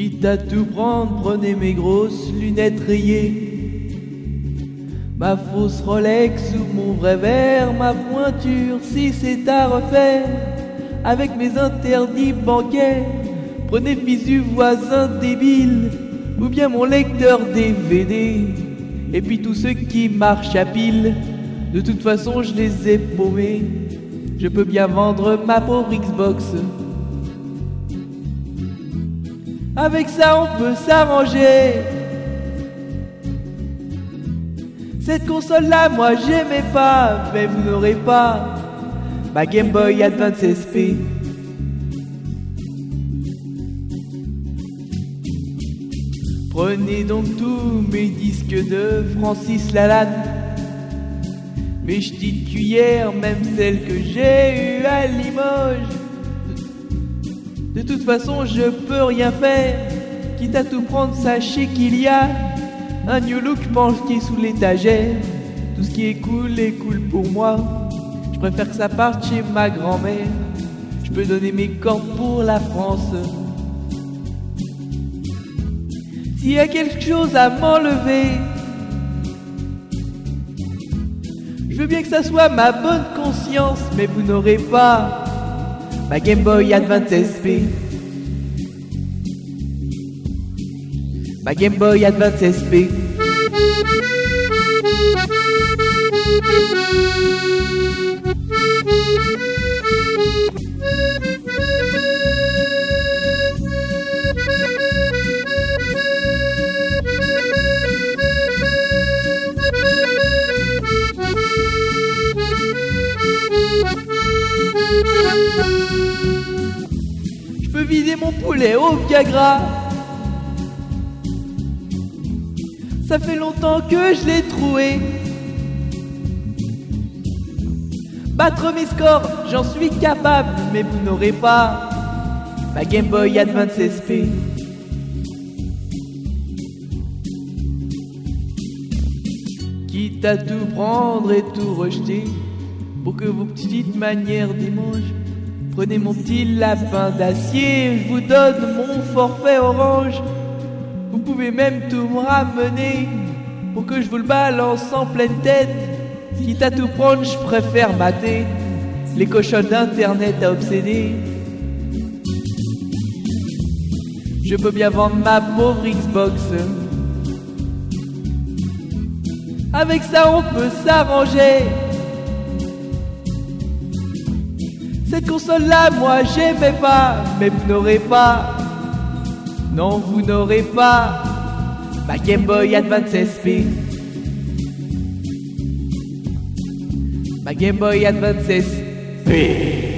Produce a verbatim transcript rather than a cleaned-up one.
Quitte à tout prendre, prenez mes grosses lunettes rayées, ma fausse Rolex ou mon vrai verre, ma pointure si c'est à refaire, avec mes interdits bancaires. Prenez fils du voisin débile, ou bien mon lecteur D V D, et puis tous ceux qui marchent à pile, de toute façon je les ai paumés. Je peux bien vendre ma pauvre Xbox. Avec ça on peut s'arranger. Cette console là moi j'aimais pas, mais vous n'aurez pas ma Game Boy Advance S P. Prenez donc tous mes disques de Francis Lalanne, mes petites cuillères, même celles que j'ai eues à Limoges. De toute façon je peux rien faire, quitte à tout prendre, sachez qu'il y a un New Look penché sous l'étagère. Tout ce qui est cool est cool pour moi, je préfère que ça parte chez ma grand-mère. Je peux donner mes cordes pour la France. S'il y a quelque chose à m'enlever, je veux bien que ça soit ma bonne conscience, mais vous n'aurez pas ma Game Boy Advance S P. Ma Game Boy Advance S P. Je peux vider mon poulet au Viagra. Ça fait longtemps que je l'ai troué. Battre mes scores, j'en suis capable, mais vous n'aurez pas ma Game Boy Advance S P. Quitte à tout prendre et tout rejeter, pour que vos petites manières démangent, prenez mon petit lapin d'acier, je vous donne mon forfait orange. Vous pouvez même tout me ramener, pour que je vous le balance en pleine tête. Quitte à tout prendre, je préfère mater les cochons d'internet à obséder. Je peux bien vendre ma pauvre Xbox. Avec ça on peut s'arranger. Cette console là moi j'aimais pas, mais vous n'aurez pas, non vous n'aurez pas ma Game Boy Advance S P. Ma Game Boy Advance S P.